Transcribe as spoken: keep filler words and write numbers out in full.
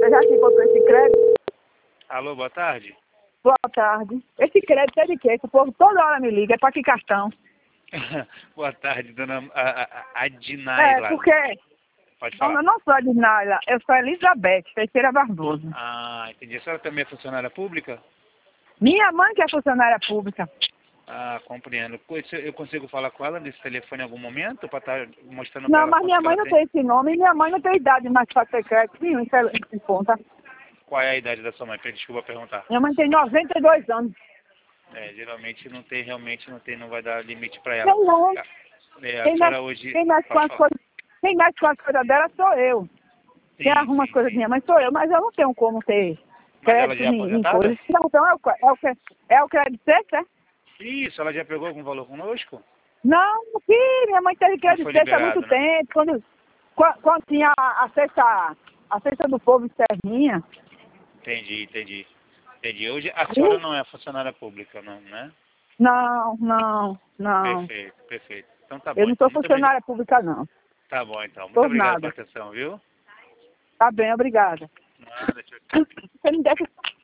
Eu já te botou esse crédito. Alô, boa tarde. Boa tarde. Esse crédito é de quê? Que o povo toda hora me liga. É pra que cartão? Boa tarde, dona a, a, Adinaila. É, porque... Pode Não, falar. eu não sou a Adinaila. Eu sou a Elizabeth Teixeira Barbosa. Ah, entendi. A senhora também é funcionária pública? Minha mãe que é funcionária pública. Ah, compreendo. Eu consigo falar com ela nesse telefone em algum momento para estar mostrando para Não, ela mas quanto minha que mãe ela não tem? tem esse nome. E minha mãe não tem idade mais pra ter crédito nenhum. Isso é em conta. Qual é a idade da sua mãe? Desculpa perguntar. Minha mãe tem noventa e dois anos. É, geralmente não tem, realmente não tem, não vai dar limite para ela. Tem não. É, a Quem senhora mexe, hoje... quem mexe com Pode as falar. coisas, quem mexe com as coisas dela sou eu. Quem Sim, arruma as sim, coisas de sim. minha mãe sou eu, mas eu não tenho como ter Mas ela crédito já é em, em aposentada? coisas. Não, então é o, é o, que- é o crédito sexta, é? Isso, ela já pegou algum valor conosco? Não, que minha mãe teve Não crédito foi sexta há muito liberado, né? tempo, quando, quando, quando tinha a, a sexta, a sexta do povo em Serrinha. Entendi, entendi. Entendi. Hoje a senhora não é funcionária pública, não, né? Não, não, não. Perfeito, perfeito. Então tá Eu bom, não então. sou Muito obrigado. funcionária pública, não. Tá bom, então. Muito Por obrigado pela nada. atenção, viu? Tá bem, obrigada. Nada, tchau, tchau. Você me deixa